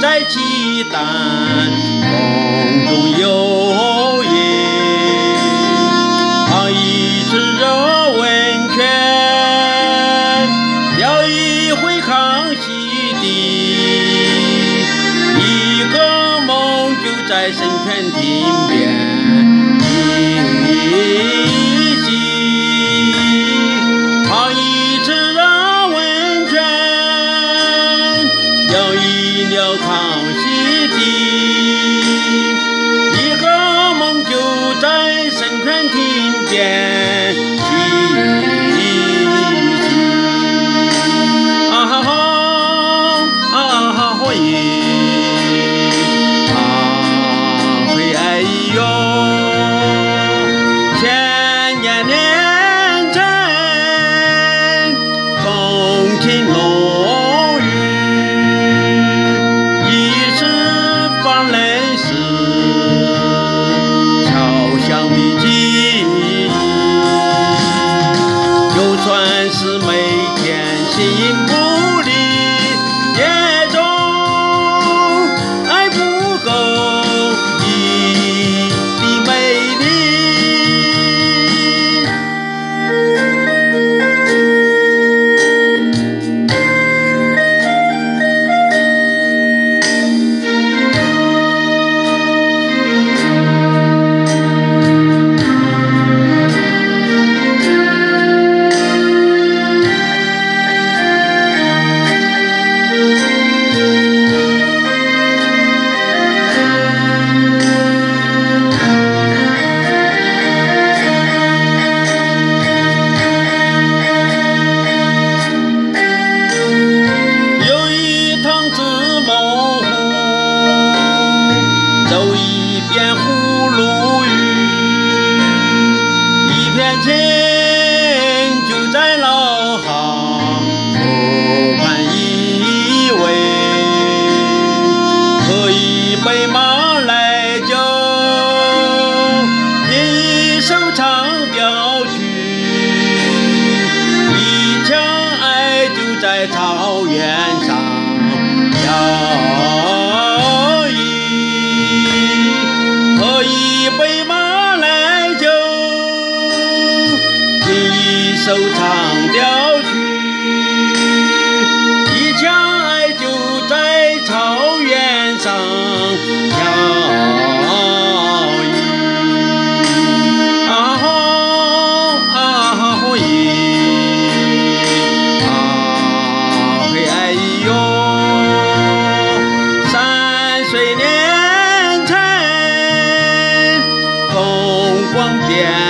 在鸡蛋，风中有影。泡一次热温泉，聊一回康熙的一个梦，就在神泉亭边进行。泡一次热温泉，聊一聊康熙的一个梦，就在神泉亭边进行。啊哈啊嘿啊嘿哎呦，千年前风起龙雨，一时放泪时敲响的记忆。就算是每天幸福的夜中还不够你的美丽。有一趟子猛虎，走一遍葫芦雨，一片情就在老行河畔依偎，喝一杯马来酒，听一首长调曲，一腔爱就在草原上摇曳。喝一杯马来酒，听一首长调曲，一腔爱就在草原上摇曳。啊吼啊吼啊嘿哎呦，3岁年前风光变